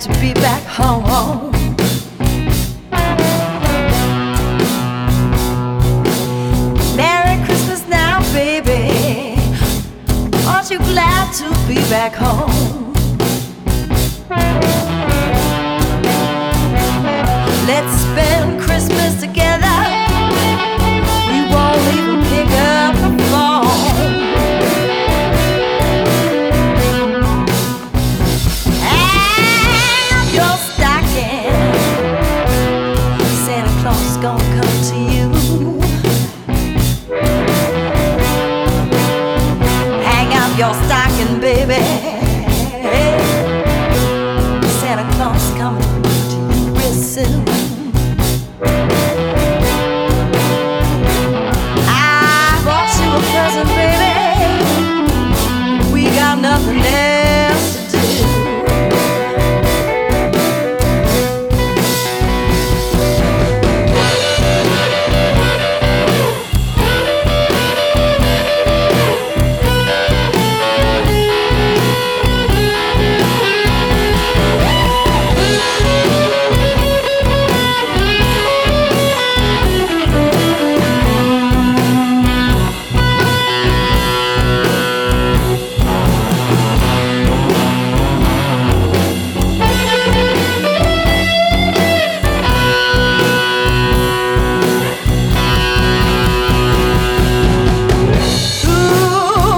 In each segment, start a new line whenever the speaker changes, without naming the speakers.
to be back home. Merry Christmas now, baby. Aren't you glad to be back home? Let's spend Christmas together. We won't even pick up the phone. Hang up your stocking. Santa Claus is gonna come to you. Hang up your stocking, baby. Santa Claus is coming to you real soon. I bought you a present, baby. We got nothing else to do.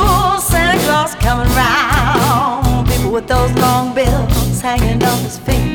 With those long bills hanging on his feet.